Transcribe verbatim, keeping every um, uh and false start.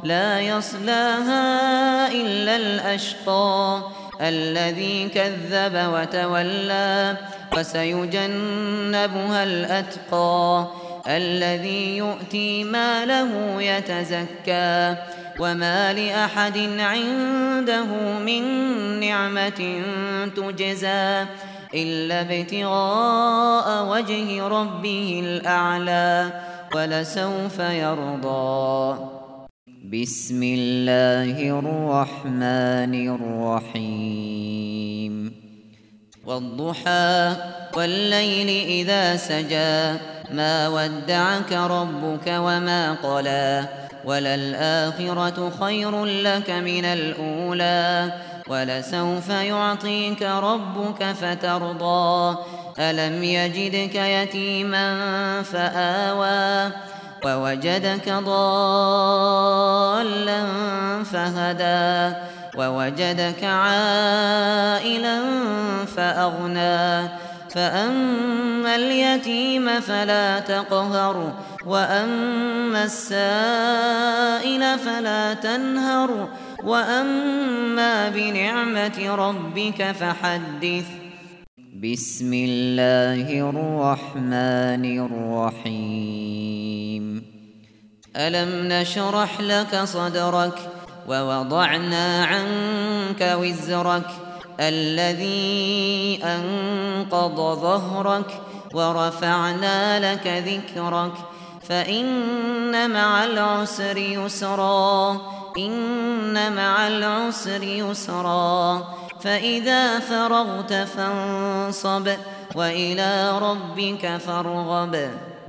لا يصلاها إلا الأشقى الذي كذب وتولى وسيجنبها الأتقى الذي يؤتي ماله يتزكى وما لأحد عنده من نعمة تجزى إلا ابتغاء وجه ربه الأعلى ولسوف يرضى. بسم الله الرحمن الرحيم والضحى والليل إذا سجى ما ودعك ربك وما قلى وللآخرة خير لك من الأولى ولسوف يعطيك ربك فترضى ألم يجدك يتيما فآوى ووجدك ضالا فهدى ووجدك عائلا فأغنى فأما اليتيم فلا تقهر وأما السائل فلا تنهر وأما بنعمة ربك فحدث. بسم الله الرحمن الرحيم ألم نشرح لك صدرك ووضعنا عنك وزرك الذي أنقض ظهرك ورفعنا لك ذكرك فإن مع العسر يسرا إن مع العسر يسرا فإذا فرغت فانصب وإلى ربك فارغب.